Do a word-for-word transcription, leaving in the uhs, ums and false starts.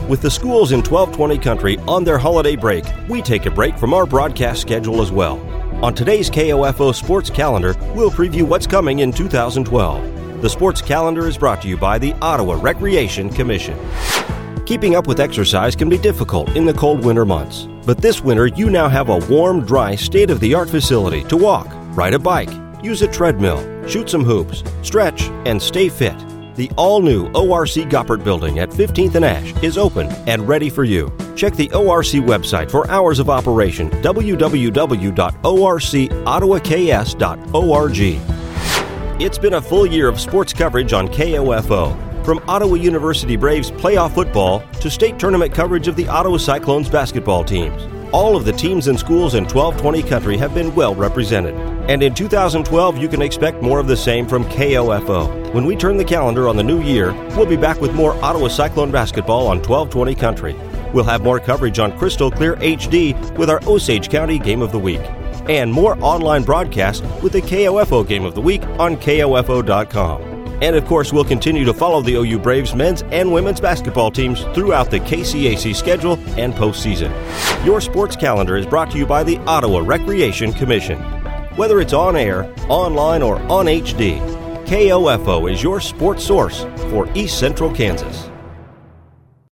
With the schools in twelve twenty Country on their holiday break, we take a break from our broadcast schedule as well. On today's K O F O Sports Calendar, we'll preview what's coming in two thousand twelve. The Sports Calendar is brought to you by the Ottawa Recreation Commission. Keeping up with exercise can be difficult in the cold winter months. But this winter, you now have a warm, dry, state-of-the-art facility to walk, ride a bike, use a treadmill, shoot some hoops, stretch, and stay fit. The all-new O R C Goppert Building at fifteenth and Ash is open and ready for you. Check the O R C website for hours of operation, w w w dot o r c ottawa k s dot org. It's been a full year of sports coverage on K O F O. From Ottawa University Braves playoff football to state tournament coverage of the Ottawa Cyclones basketball teams. All of the teams and schools in twelve twenty Country have been well represented. And in two thousand twelve, you can expect more of the same from K O F O. When we turn the calendar on the new year, we'll be back with more Ottawa Cyclone basketball on twelve twenty Country. We'll have more coverage on Crystal Clear H D with our Osage County Game of the Week. And more online broadcasts with the K O F O Game of the Week on K O F O dot com. And of course, we'll continue to follow the O U Braves men's and women's basketball teams throughout the K C A C schedule and postseason. Your sports calendar is brought to you by the Ottawa Recreation Commission. Whether it's on air, online, or on H D, K O F O is your sports source for East Central Kansas.